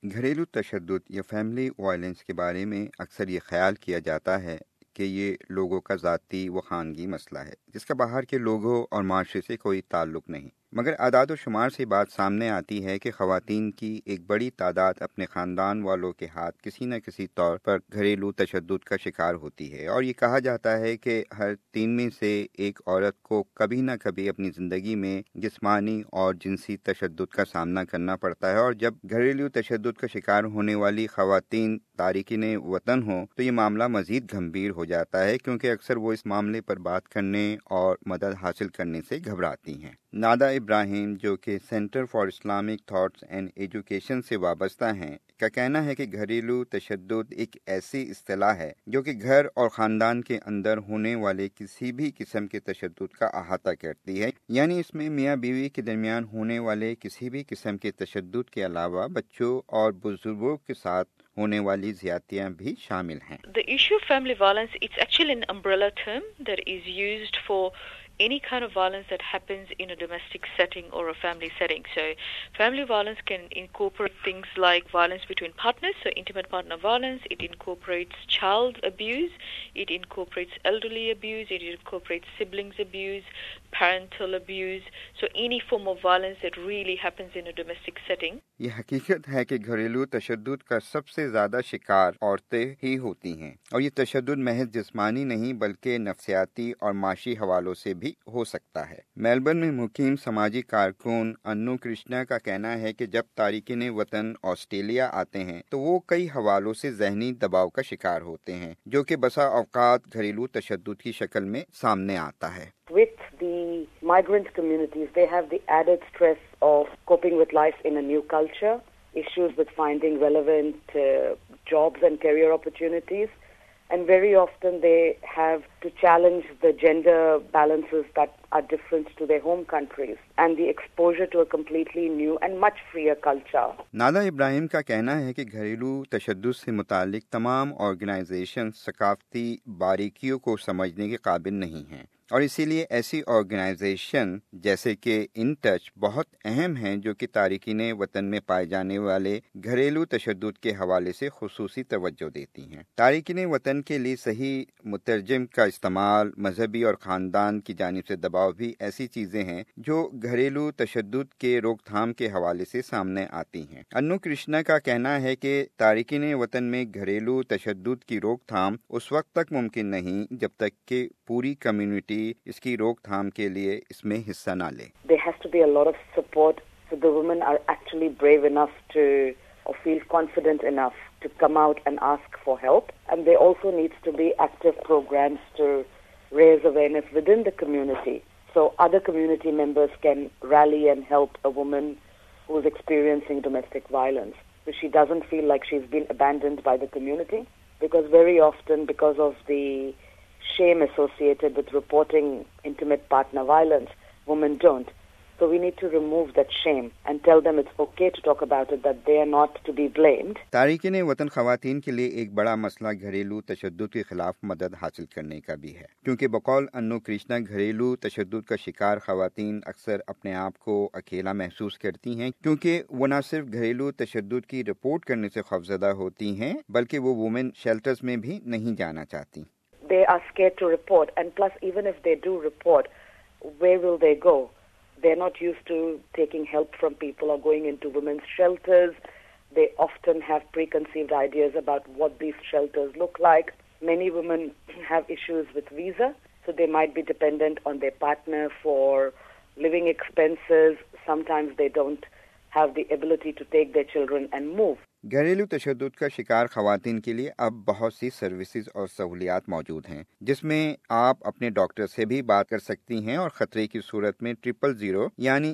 گھریلو تشدد یا فیملی وائلنس کے بارے میں اکثر یہ خیال کیا جاتا ہے کہ یہ لوگوں کا ذاتی و خانگی مسئلہ ہے جس کا باہر کے لوگوں اور معاشرے سے کوئی تعلق نہیں، مگر اعداد و شمار سے بات سامنے آتی ہے کہ خواتین کی ایک بڑی تعداد اپنے خاندان والوں کے ہاتھ کسی نہ کسی طور پر گھریلو تشدد کا شکار ہوتی ہے، اور یہ کہا جاتا ہے کہ ہر 3 میں سے ایک عورت کو کبھی نہ کبھی اپنی زندگی میں جسمانی اور جنسی تشدد کا سامنا کرنا پڑتا ہے، اور جب گھریلو تشدد کا شکار ہونے والی خواتین تارکین وطن ہوں تو یہ معاملہ مزید گھمبیر ہو جاتا ہے، کیونکہ اکثر وہ اس معاملے پر بات کرنے اور مدد حاصل کرنے سے گھبراتی ہیں۔ نادا ابراہیم، جو کہ centre for Islamic thoughts and education سے وابستہ ہیں، کا کہنا ہے کہ گھریلو تشدد ایک ایسی اصطلاح ہے جو کہ گھر اور خاندان کے اندر ہونے والے کسی بھی قسم کے تشدد کا احاطہ کرتی ہے، یعنی اس میں میاں بیوی کے درمیان ہونے والے کسی بھی قسم کے تشدد کے علاوہ بچوں اور بزرگوں کے ساتھ ہونے والی زیادتیاں بھی شامل ہیں۔ The issue of family violence, it's actually an umbrella term that is used for any kind of violence that happens in a domestic setting or a family setting. So family violence can incorporate things like violence between partners, so intimate partner violence. It incorporates child abuse, it incorporates elderly abuse, it incorporates siblings abuse, parental abuse, so any form of violence that really happens in a domestic setting. یہ حقیقت ہے کہ گھریلو تشدد کا سب سے زیادہ شکار عورتیں ہی ہوتی ہیں، اور یہ تشدد محض جسمانی نہیں بلکہ نفسیاتی اور معاشی حوالوں سے بھی ہو سکتا ہے۔ میلبرن میں مقیم سماجی کارکن انو کرشنا کا کہنا ہے کہ جب تارکین وطن آسٹریلیا آتے ہیں تو وہ کئی حوالوں سے ذہنی دباؤ کا شکار ہوتے ہیں، جو کہ بسا اوقات گھریلو تشدد کی شکل میں سامنے آتا ہے۔ With the migrant communities, they have the added stress of coping with life in a new culture, issues with finding relevant jobs and career opportunities, and very often they have to challenge the gender balances that are different to their home countries and the exposure to a completely new and much freer culture. نادا ابراہیم کا کہنا ہے کہ گھریلو تشدد سے متعلق تمام organization ثقافتی باریکیوں کو سمجھنے کے قابل نہیں ہیں، اور اسی لیے ایسی آرگنائزیشن جیسے کہ ان ٹچ بہت اہم ہیں جو کہ تارکین وطن میں پائے جانے والے گھریلو تشدد کے حوالے سے خصوصی توجہ دیتی ہیں۔ تارکین وطن کے لیے صحیح مترجم کا استعمال، مذہبی اور خاندان کی جانب سے دباؤ بھی ایسی چیزیں ہیں جو گھریلو تشدد کے روک تھام کے حوالے سے سامنے آتی ہیں۔ انو کرشنا کا کہنا ہے کہ تارکین وطن میں گھریلو تشدد کی روک تھام اس وقت تک ممکن نہیں جب تک کہ پوری کمیونٹی اس کی روک تھام کے لیے اس میں حصہ نہ لے۔ There has to be a lot of support so the women are actually brave enough to or feel confident enough to come out and ask for help, and there also needs to be active programs to raise awareness within the community so other community members can rally and help a woman who is experiencing domestic violence, so she doesn't feel like she's been abandoned by the community, because very often because of the shame associated with reporting intimate partner violence, women don't. So we need to remove that shame and tell them it's okay to talk about it, that they are not to be blamed. تارکین وطن خواتین کے لیے ایک بڑا مسئلہ گھریلو تشدد کے خلاف مدد حاصل کرنے کا بھی ہے، کیونکہ بقول انو کرشنا گھریلو تشدد کا شکار خواتین اکثر اپنے آپ کو اکیلا محسوس کرتی ہیں، کیونکہ وہ نہ صرف گھریلو تشدد کی رپورٹ کرنے سے خوفزدہ ہوتی ہیں بلکہ وہ وومن شیلٹرز میں بھی نہیں جانا چاہتی۔ They are scared to report, and plus even if they do report, where will they go? They're not used to taking help from people or going into women's shelters. They often have preconceived ideas about what these shelters look like. Many women have issues with visa, so they might be dependent on their partner for living expenses. Sometimes they don't have the ability to take their children and move. گھریلو تشدد کا شکار خواتین کے لیے اب بہت سی services اور سہولیات موجود ہیں، جس میں آپ اپنے ڈاکٹر سے بھی بات کر سکتی ہیں اور خطرے کی صورت میں 000 یعنی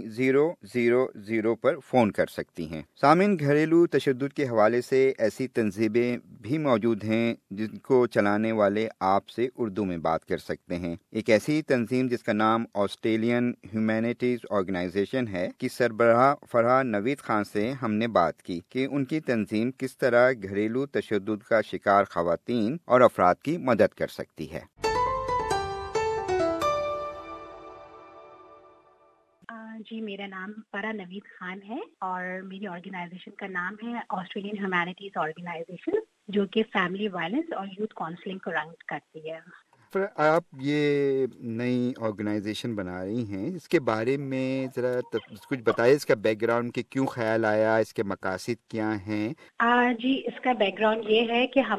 000 پر فون کر سکتی ہیں۔ سامعین، گھریلو تشدد کے حوالے سے ایسی تنظیمیں بھی موجود ہیں جن کو چلانے والے آپ سے اردو میں بات کر سکتے ہیں۔ ایک ایسی تنظیم جس کا نام آسٹریلین ہیومینٹیز آرگنائزیشن ہے کی سربراہ فرحہ نوید خان سے ہم نے بات کی کہ ان کی تنظیم کس طرح گھریلو تشدد کا شکار خواتین اور افراد کی مدد کر سکتی ہے۔ جی میرا نام فرا نوید خان ہے اور میری آرگنائزیشن کا نام ہے آسٹریلین ہیومینٹیز آرگنائزیشن، جو کہ فیملی وائلنس اور یوتھ کاؤنسلنگ کو رن کرتی ہے۔ پھر آپ یہ نئی آرگنائزیشن بنا رہی ہیں، اس کے بارے میں ذرا کچھ بتائیے، اس کا بیک گراؤنڈ کہ کیوں خیال آیا، اس کے مقاصد کیا ہیں؟ جی اس کا بیک گراؤنڈ یہ ہے کہ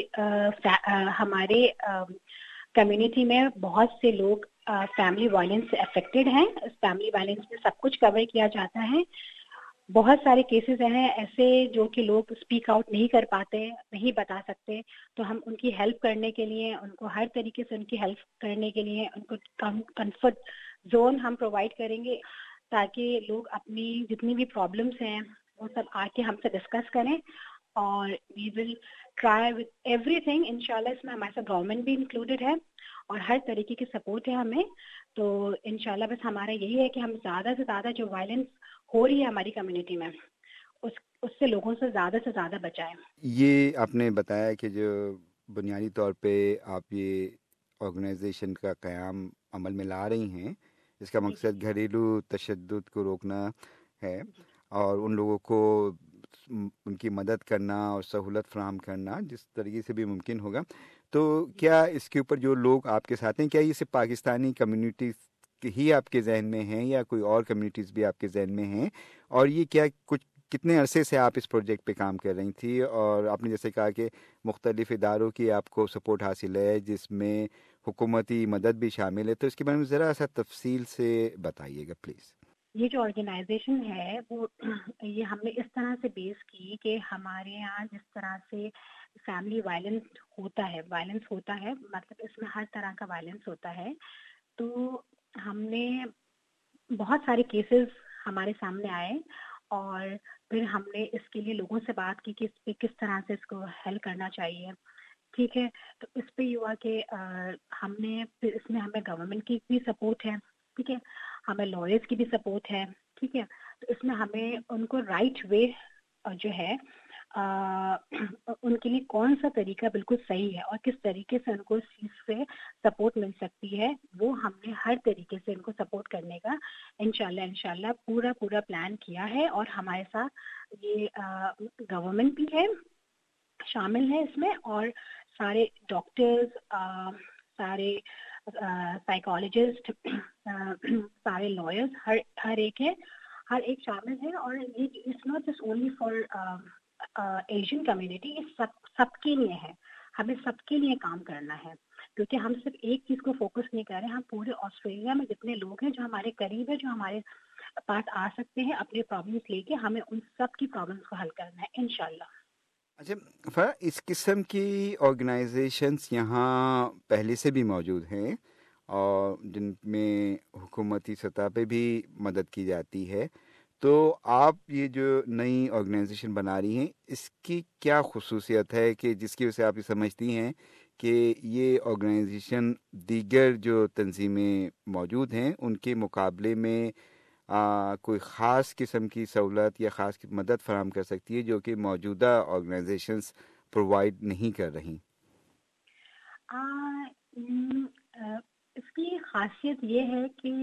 ہمارے کمیونٹی میں بہت سے لوگ فیملی وائلنس سے افیکٹڈ ہیں۔ اس فیملی وائلنس میں سب کچھ کور کیا جاتا ہے۔ بہت سارے کیسز ہیں ایسے جو کہ لوگ اسپیک آؤٹ نہیں کر پاتے، نہیں بتا سکتے، تو ہم ان کی ہیلپ کرنے کے لیے، ان کو ہر طریقے سے ان کی ہیلپ کرنے کے لیے ان کو کمفرٹ زون ہم پرووائڈ کریں گے، تاکہ لوگ اپنی جتنی بھی پرابلمس ہیں وہ سب آ کے ہم سے ڈسکس کریں، اور we will try with everything. انشاءاللہ اس میں ہمارے ساتھ گورنمنٹ بھی انکلوڈیڈ ہے اور ہر طریقے کی سپورٹ ہے ہمیں، تو انشاءاللہ بس ہمارا یہی ہے کہ ہم زیادہ سے زیادہ جو وائلنس ہو رہی ہے ہماری کمیونٹی میں اس سے لوگوں سے زیادہ بچائیں۔ یہ آپ نے بتایا کہ جو بنیادی طور پہ آپ یہ آرگنائزیشن کا قیام عمل میں لا رہی ہیں، اس کا مقصد گھریلو تشدد کو روکنا ہے اور ان لوگوں کو ان کی مدد کرنا اور سہولت فراہم کرنا جس طریقے سے بھی ممکن ہوگا۔ تو کیا اس کے اوپر جو لوگ آپ کے ساتھ ہیں، کیا یہ صرف پاکستانی کمیونٹیز ہی آپ کے ذہن میں ہیں یا کوئی اور کمیونٹیز بھی آپ کے ذہن میں ہیں؟ اور یہ کیا کتنے عرصے سے آپ اس پروجیکٹ پہ کام کر رہی تھی؟ اور آپ نے جیسے کہا کہ مختلف اداروں کی آپ کو سپورٹ حاصل ہے جس میں حکومتی مدد بھی شامل ہے، تو اس کے بارے میں ذرا سا تفصیل سے بتائیے گا پلیز۔ یہ جو آرگنائزیشن ہے وہ یہ ہم نے اس طرح سے بیس کی کہ ہمارے یہاں جس طرح سے فیملی وائلنس ہوتا ہے مطلب اس میں ہر طرح کا وائلنس ہوتا ہے، تو ہم نے بہت سارے کیسز ہمارے سامنے آئے اور پھر ہم نے اس کے لیے لوگوں سے بات کی کہ اس پہ کس طرح سے اس کو حل کرنا چاہیے، ٹھیک ہے۔ تو اس پہ یہ ہوا کہ ہم نے پھر اس میں ہمیں گورنمنٹ کی بھی سپورٹ ہے، ٹھیک ہے، ہمیں لائرز کی بھی سپورٹ ہے، ٹھیک ہے۔ تو اس میں ہمیں ان کو رائٹ وے جو ہے ان کے لیے کون سا طریقہ بالکل صحیح ہے اور کس طریقے سے ان کو اس چیز سے سپورٹ مل سکتی ہے، وہ ہم نے ہر طریقے سے ان کو سپورٹ کرنے کا انشاءاللہ پورا پلان کیا ہے، اور ہمارے ساتھ یہ گورنمنٹ بھی ہے، شامل ہے اس میں، اور سارے ڈاکٹرز، سارے سائیکالوجسٹ، سارے لائرز، ہر ایک ہے، ہر ایک شامل ہے۔ اور یہ it's not just only for Asian community, یہ سب کے لیے ہے، ہمیں سب کے لیے کام کرنا ہے، کیونکہ ہم صرف ایک چیز کو فوکس نہیں کر رہے، ہم پورے آسٹریلیا میں جتنے لوگ ہیں جو ہمارے قریب ہے، جو ہمارے پاس آ سکتے ہیں اپنے پرابلمس لے کے، ہمیں ان سب کی پرابلمس کو حل کرنا ہے انشاءاللہ۔ اچھا، اس قسم کی آرگنائزیشنز یہاں پہلے سے بھی موجود ہیں اور جن میں حکومتی سطح پہ بھی مدد کی جاتی ہے، تو آپ یہ جو نئی آرگنائزیشن بنا رہی ہیں، اس کی کیا خصوصیت ہے کہ جس کی وجہ سے آپ یہ سمجھتی ہیں کہ یہ آرگنائزیشن دیگر جو تنظیمیں موجود ہیں ان کے مقابلے میں کوئی خاص قسم کی سہولت یا خاص مدد فراہم کر سکتی ہے جو کہ موجودہ آرگنائزیشنز پرووائڈ نہیں کر رہی؟ اس کی خاصیت یہ ہے کہ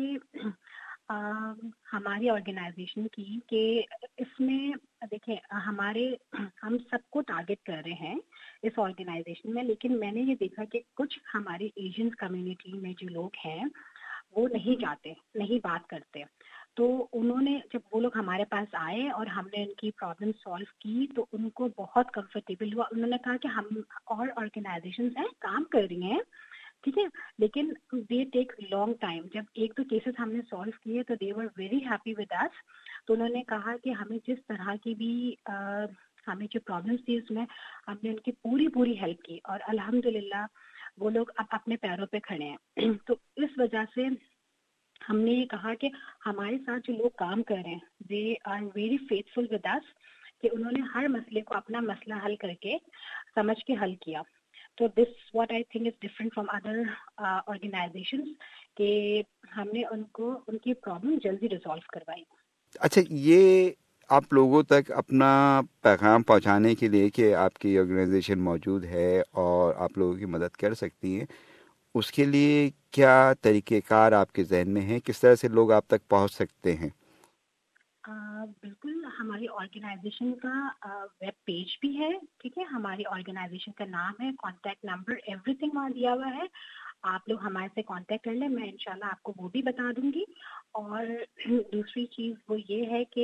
ہماری آرگنائزیشن کی کہ اس میں دیکھیں ہم سب کو ٹارگٹ کر رہے ہیں اس آرگنائزیشن میں، لیکن میں نے یہ دیکھا کہ کچھ ہماری ایشین کمیونٹی میں جو لوگ ہیں وہ نہیں جاتے، نہیں بات کرتے، تو انہوں نے جب وہ لوگ ہمارے پاس آئے اور ہم نے ان کی پرابلم سالو کی تو ان کو بہت کمفرٹیبل ہوا۔ انہوں نے کہا کہ ہم اور آرگنائزیشنز ہیں کام کر رہی ہیں، ٹھیک ہے، لیکن دے ٹیک لانگ ٹائم۔ جب ایک دو کیسز ہم نے سالو کیے تو they were very happy with us, تو انہوں نے کہا کہ ہمیں جس طرح کی بھی ہمیں جو پرابلمس تھی اس میں ہم نے ان کی پوری ہیلپ کی، اور الحمدللہ وہ لوگ اب اپنے پیروں پہ کھڑے ہیں۔ تو اس وجہ سے ہم نے یہ کہا کہ ہمارے ساتھ جو لوگ کام کر رہے ہیں they are very faithful with us, کہ انہوں نے ہر مسئلے کو اپنا مسئلہ حل کر کے سمجھ کے حل کیا۔ تو this what I think is different from other organizations, کہ ہم نے ان کو ان کی پرابلم جلدی ریزالو کروائی۔ اچھا، یہ آپ لوگوں تک اپنا پیغام پہنچانے کے لیے کہ آپ کی آرگنائزیشن موجود ہے اور آپ لوگوں کی مدد کر سکتی ہیں، اس کے لیے کیا طریقہ کار آپ کے ذہن میں ہیں؟ کس طرح سے لوگ آپ تک پہنچ سکتے ہیں؟ بالکل، ہماری آرگنائزیشن کا ویب پیج بھی ہے، ٹھیک ہے. ہماری آرگنائزیشن کا نام ہے، کانٹیکٹ نمبر ایوری تھنگ وہاں دیا ہوا ہے. آپ لوگ ہمارے سے کانٹیکٹ کر لیں، میں انشاءاللہ آپ کو وہ بھی بتا دوں گی. اور دوسری چیز وہ یہ ہے کہ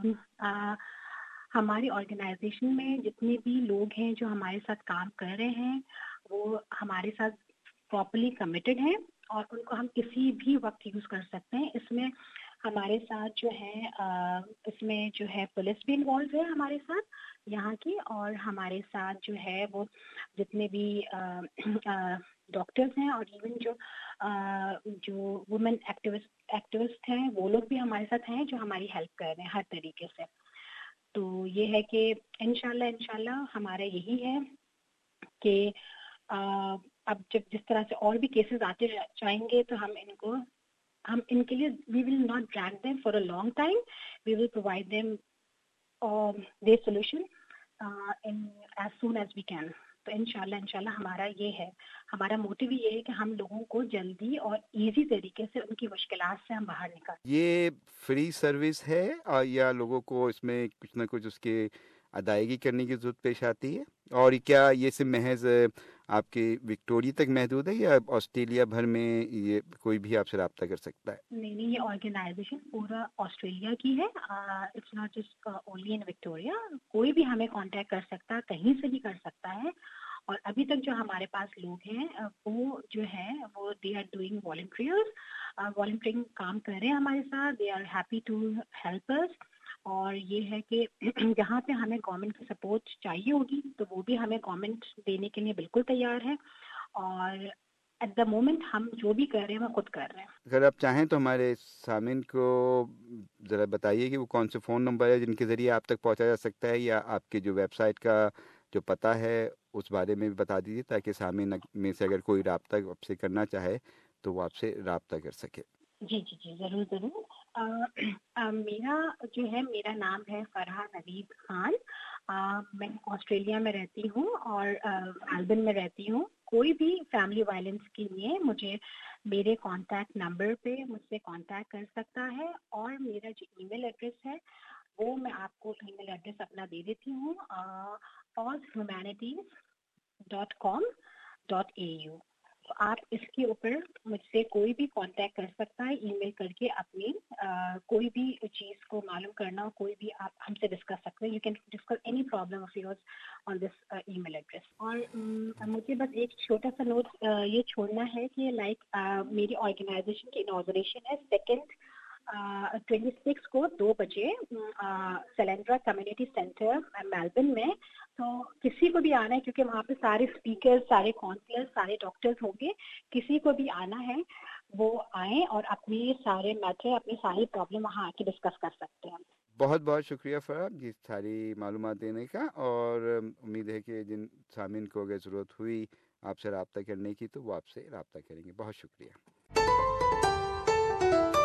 ہماری آرگنائزیشن میں جتنے بھی لوگ ہیں جو ہمارے ساتھ کام کر رہے ہیں وہ ہمارے ساتھ پراپرلی کمیٹڈ ہیں اور ان کو ہم کسی بھی وقت یوز کر سکتے ہیں. اس میں ہمارے ساتھ جو ہے اس میں جو ہے پولیس بھی انوالو ہے ہمارے ساتھ یہاں کی، اور ہمارے ساتھ جو ہے وہ جتنے بھی ڈاکٹرز ہیں اور ایون جو وومن ایکٹیوسٹ ہیں وہ لوگ بھی ہمارے ساتھ ہیں جو ہماری ہیلپ کر رہے ہیں ہر طریقے سے. تو یہ ہے کہ انشاءاللہ ہمارا یہی ہے کہ اب جس طرح سے اور بھی کیسز آتے جائیں گے تو ہم ان کے لیے we will not drag them for a long time. We will provide them their solution as soon as we can. تو انشاءاللہ ہمارا یہ ہے، ہمارا موٹیو یہ ہے کہ ہم لوگوں کو جلدی اور ایزی طریقے سے ان کی مشکلات سے ہم باہر نکالیں. یہ فری سروس ہے یا لوگوں کو اس میں کچھ نہ کچھ اس کے ادائیگی کرنے کی ضرورت پیش آتی ہے؟ اور کیا یہ صرف محض آپ کے وکٹوریا تک محدود ہے یا آسٹریلیا بھر میں یہ کوئی بھی آپ سے رابطہ کر سکتا ہے؟ نہیں، یہ آرگنائزیشن پورا آسٹریلیا کی ہے. It's not just only in Victoria. کوئی بھی ہمیں کانٹیکٹ کر سکتا ہے، کہیں سے بھی کر سکتا ہے. اور ابھی تک جو ہمارے پاس لوگ ہیں وہ جو ہے وہ دے آر ڈوئنگ والنٹرنگ کام کر رہے ہیں ہمارے ساتھ. They are happy to help us. اور یہ ہے کہ جہاں پہ ہمیں گورنمنٹ کی سپورٹ چاہیے ہوگی تو وہ بھی ہمیں گورنمنٹ دینے کے لیے بالکل تیار ہے. اور ایٹ دا مومنٹ ہم جو بھی کر رہے ہیں وہ خود کر رہے ہیں. اگر آپ چاہیں تو ہمارے سامعین کو ذرا بتائیے کہ وہ کون سے فون نمبر ہے جن کے ذریعے آپ تک پہنچا جا سکتا ہے، یا آپ کے جو ویب سائٹ کا جو پتہ ہے اس بارے میں بھی بتا دیجیے تاکہ سامعین میں سے اگر کوئی رابطہ آپ سے کرنا چاہے تو وہ آپ سے رابطہ کر سکے. جی ضرور. میرا نام ہے فرحہ نوید خان. میں آسٹریلیا میں رہتی ہوں اور میلبرن میں رہتی ہوں. کوئی بھی فیملی وائلنس کے لیے مجھے میرے کانٹیکٹ نمبر پہ مجھ سے کانٹیکٹ کر سکتا ہے. اور میرا جو ای میل ایڈریس ہے وہ میں آپ کو ای میل ایڈریس اپنا دے دیتی ہوں، caushumanities.com.au. تو آپ اس کے اوپر مجھ سے کوئی بھی کانٹیکٹ کر سکتا ہے ای میل کر کے. اپنی کوئی بھی چیز کو معلوم کرنا ہو کوئی بھی آپ ہم سے ڈسکس سکتے ہیں. You can discuss any problem of yours on this email address. اور مجھے بس ایک چھوٹا سا نوٹ یہ چھوڑنا ہے کہ میری آرگنائزیشن کی انوگریشن ہے 26 کو 2 بجے سیلنڈرا کمیونٹی سینٹر میلبرن میں. تو کسی کو بھی آنا ہے کیونکہ وہاں پہ سارے اسپیکر، سارے کاؤنسلر، سارے ڈاکٹرز ہوں گے. کسی کو بھی آنا ہے وہ آئیں اور اپنی سارے میٹر، اپنی ساری پرابلم وہاں آ کے ڈسکس کر سکتے ہیں. بہت بہت شکریہ فرحہ یہ ساری معلومات دینے کا، اور امید ہے کہ جن سامعین کو اگر ضرورت ہوئی آپ سے رابطہ کرنے کی تو وہ آپ سے رابطہ کریں گے. بہت شکریہ.